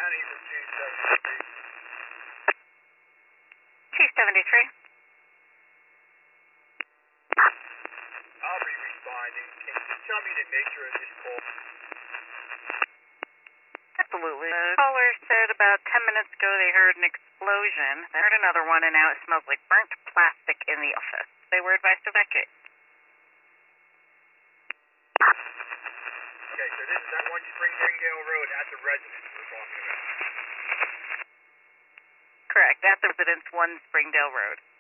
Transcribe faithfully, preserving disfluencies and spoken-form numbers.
County for two seventy-three. two seventy-three. I'll be responding. Can you tell me the nature of this call? Absolutely. The caller said about ten minutes ago they heard an explosion. They heard another one, and now it smells like burnt plastic in the office. They were advised to evacuate. Okay, so this is that one Springdale Road at the residence we're talking about. Correct. At the residence, one Springdale Road.